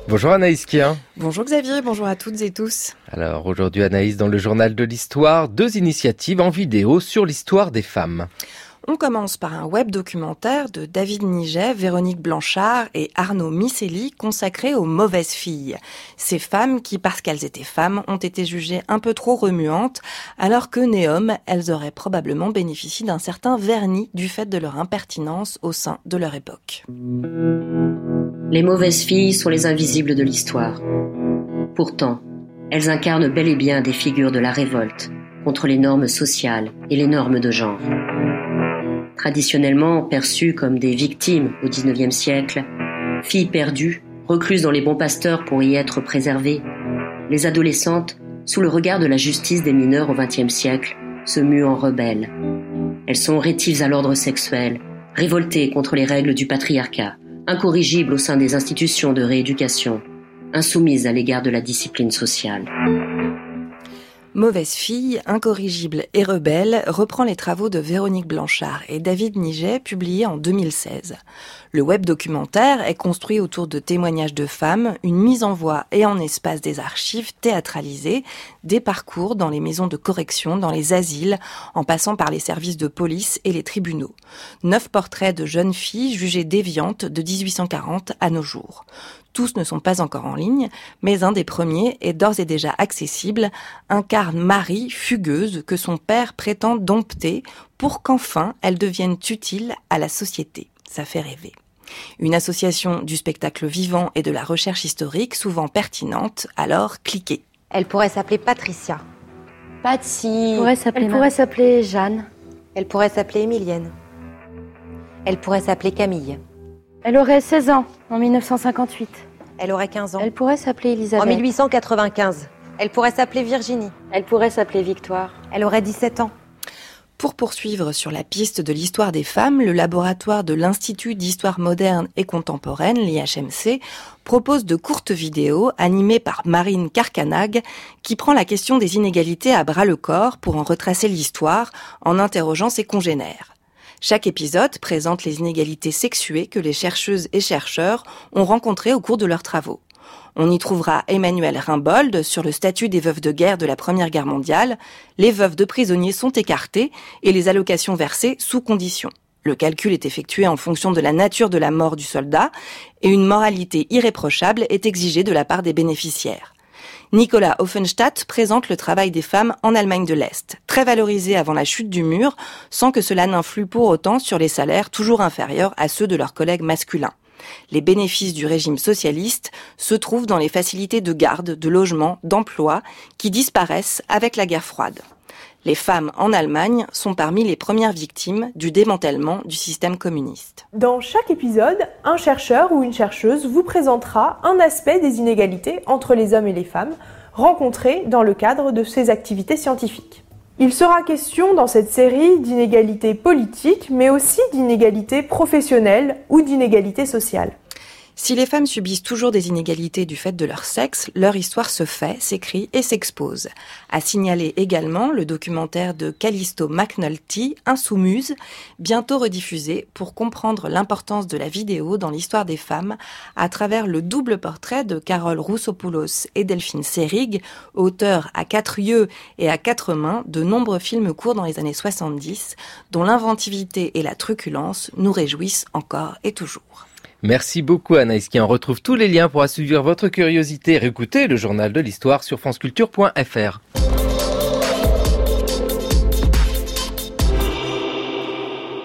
Bonjour Anaïs Kien. Bonjour Xavier, bonjour à toutes et tous. Alors aujourd'hui Anaïs, dans le journal de l'histoire, 2 initiatives en vidéo sur l'histoire des femmes. On commence par un web documentaire de David Niget, Véronique Blanchard et Arnaud Miseli consacré aux mauvaises filles. Ces femmes qui, parce qu'elles étaient femmes, ont été jugées un peu trop remuantes, alors que nées hommes, elles auraient probablement bénéficié d'un certain vernis du fait de leur impertinence au sein de leur époque. Les mauvaises filles sont les invisibles de l'histoire. Pourtant, elles incarnent bel et bien des figures de la révolte contre les normes sociales et les normes de genre. Traditionnellement perçues comme des victimes au XIXe siècle, filles perdues, recluses dans les bons pasteurs pour y être préservées, les adolescentes, sous le regard de la justice des mineurs au XXe siècle, se muent en rebelles. Elles sont rétives à l'ordre sexuel, révoltées contre les règles du patriarcat, incorrigibles au sein des institutions de rééducation, insoumises à l'égard de la discipline sociale. Mauvaise fille, incorrigible et rebelle reprend les travaux de Véronique Blanchard et David Niget publiés en 2016. Le web documentaire est construit autour de témoignages de femmes, une mise en voix et en espace des archives théâtralisées, des parcours dans les maisons de correction, dans les asiles, en passant par les services de police et les tribunaux. 9 portraits de jeunes filles jugées déviantes de 1840 à nos jours. Tous ne sont pas encore en ligne, mais un des premiers est d'ores et déjà accessible, incarne Marie, fugueuse, que son père prétend dompter pour qu'enfin elle devienne utile à la société. Ça fait rêver. Une association du spectacle vivant et de la recherche historique, souvent pertinente, alors cliquez. Elle pourrait s'appeler Patricia. Patsy. Elle pourrait s'appeler Jeanne. Elle pourrait s'appeler Émilienne. Elle pourrait s'appeler Camille. Elle aurait 16 ans en 1958. Elle aurait 15 ans. Elle pourrait s'appeler Elisabeth. En 1895. Elle pourrait s'appeler Virginie. Elle pourrait s'appeler Victoire. Elle aurait 17 ans. Pour poursuivre sur la piste de l'histoire des femmes, le laboratoire de l'Institut d'histoire moderne et contemporaine, l'IHMC, propose de courtes vidéos animées par Marine Carcanag qui prend la question des inégalités à bras-le-corps pour en retracer l'histoire en interrogeant ses congénères. Chaque épisode présente les inégalités sexuées que les chercheuses et chercheurs ont rencontrées au cours de leurs travaux. On y trouvera Emmanuelle Rimbold sur le statut des veuves de guerre de la Première Guerre mondiale. Les veuves de prisonniers sont écartées et les allocations versées sous condition. Le calcul est effectué en fonction de la nature de la mort du soldat et une moralité irréprochable est exigée de la part des bénéficiaires. Nicolas Offenstadt présente le travail des femmes en Allemagne de l'Est, très valorisé avant la chute du mur, sans que cela n'influe pour autant sur les salaires toujours inférieurs à ceux de leurs collègues masculins. Les bénéfices du régime socialiste se trouvent dans les facilités de garde, de logement, d'emploi, qui disparaissent avec la guerre froide. Les femmes en Allemagne sont parmi les premières victimes du démantèlement du système communiste. Dans chaque épisode, un chercheur ou une chercheuse vous présentera un aspect des inégalités entre les hommes et les femmes rencontrées dans le cadre de ses activités scientifiques. Il sera question dans cette série d'inégalités politiques, mais aussi d'inégalités professionnelles ou d'inégalités sociales. Si les femmes subissent toujours des inégalités du fait de leur sexe, leur histoire se fait, s'écrit et s'expose. À signaler également le documentaire de Callisto McNulty, Insoumise, bientôt rediffusé pour comprendre l'importance de la vidéo dans l'histoire des femmes à travers le double portrait de Carole Roussopoulos et Delphine Seyrig, auteurs à 4 yeux et à 4 mains de nombreux films courts dans les années 70, dont l'inventivité et la truculence nous réjouissent encore et toujours. Merci beaucoup Anaïs Kien. On retrouve tous les liens pour assouvir votre curiosité et réécouter le journal de l'histoire sur franceculture.fr.